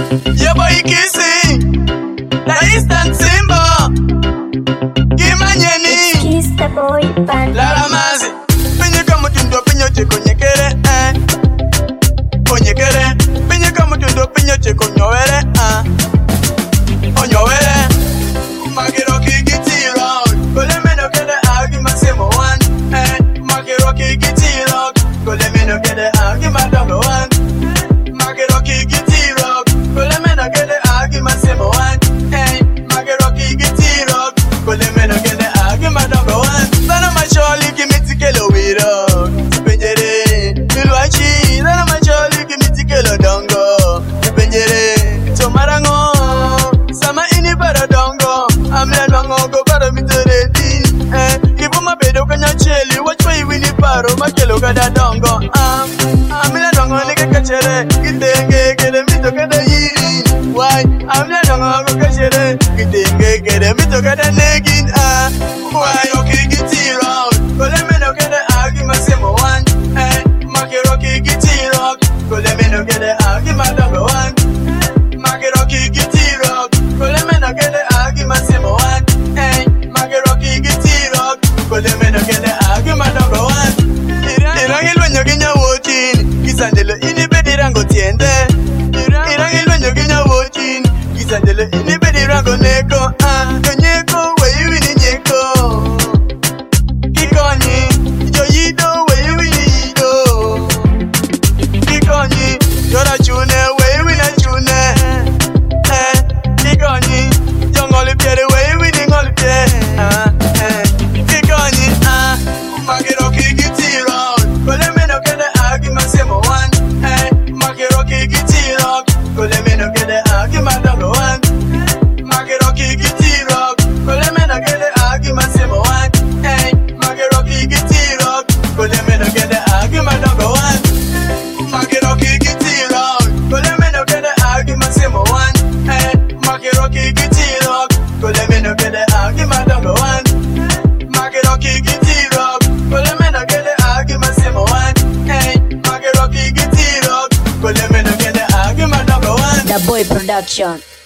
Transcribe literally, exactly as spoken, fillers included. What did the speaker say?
Your boy Kissy, the instant Simba. Kimanyeni, Kiss the boy band. Lala Mazi. Pinye kama tundo pinyo cheko nyekere, eh. Konyekere, pinye kama tundo pinyo cheko nyowere, ah. Onyowere, Magiro kigiti rock. Kole meno kede agi masemo one, eh. Magiro kigiti rock. Kole meno kede agi madongo one. Magiro kigiti rock. Kole meno kede agi masemo one, eh. Magiro kigiti rock. Kole meno kede agi madongo one. Sana macholi kimitikelo wiro. Penjere, milwachi. Sana macholi kimitikelo dongo. Penjere, tomarango. Sama ini para dongo. Amla dongo go para mitoreti. Eh, kibuma bedo kanya cheli. Watch why we ni paro makelo kada dongo. Ah, amla dongo nige kachere. Kitenge kede mito kada yiri. Why? Amla dongo go kachere. Kitenge kede mito kada negin. Ah, why okay giti rock? Kole meno kede agi masemo one. Eh, makero kigiti rock. Kole meno kede agi madongo one. Makero kigiti rock. Kole meno kede agi masemo one. Eh, makero kigiti rock. Kole meno kede agi madongo one. Irangi lwenyo ginya wotin. Kisandelo ini bedirango tiende. Irangi lwenyo ginya wotin. Kisandelo ini bedirango neko. Ah, konyeko we wini nyeko. Kikonyi, joyido we wini yido. Kikonyi, jora chune we wina chune. Eh, kikonyi, jongoli piere we wini ngoli pie. Ah, eh, kikonyi, ah, magiro kigiti rock. Kole meno kede agi masemo one. Eh, magiro kigiti rock. Kole meno kede agi madongo one. Magiro kigiti rock. Kole meno kede agi masemo one. Eh, magiro kigiti rock. Kole meno kede agi madongo one. Magiro kigiti rock. Kole meno kede agi masemo one. Eh, magiro kigiti rock. Kole meno kede agi madongo one. Magiro kigiti rock. Kole meno kede agi masemo one. Eh, magiro kigiti rock. Kole meno kede agi madongo one. The boy production.